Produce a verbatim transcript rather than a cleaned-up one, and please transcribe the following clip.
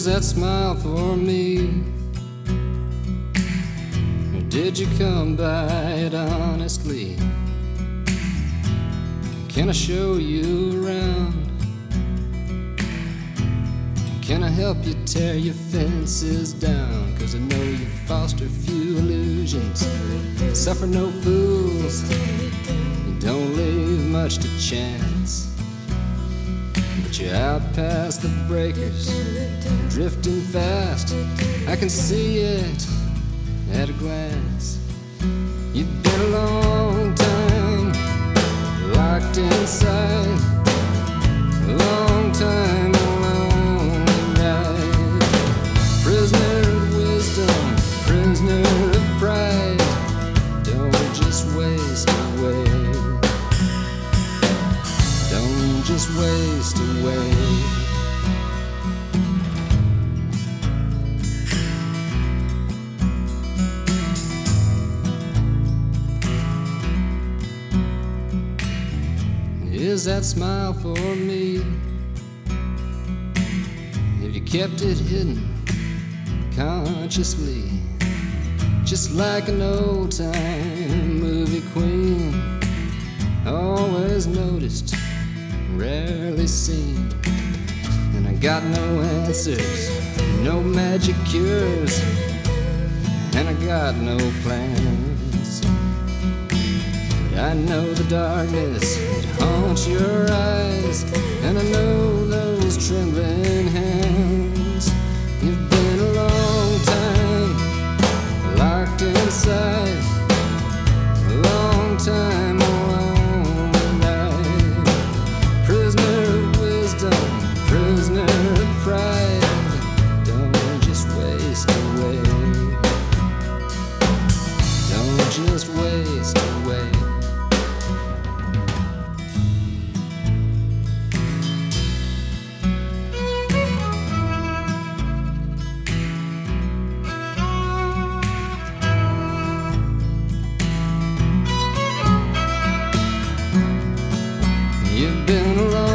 Is that smile for me? Or did you come by it honestly? Can I show you around? Can I help you tear your fences down? Cause I know you foster few illusions, suffer no fools, you don't leave much to chance. But you're out past the breakers, drifting fast, I can see it at a glance. You've been a long time locked inside, a long time alone ride. Prisoner of wisdom, prisoner of pride, don't just waste away, don't just waste away. Is that smile for me? Have you kept it hidden consciously, just like an old-time movie queen, always noticed, rarely seen? And I got no answers, no magic cures, and I got no plans. But I know the darkness that haunts your eyes, and I know those trembling hands. You've been a long time locked inside, a long time alone ride. Prisoner of wisdom, prisoner of pride, don't just waste away, don't just waste away. You've been alone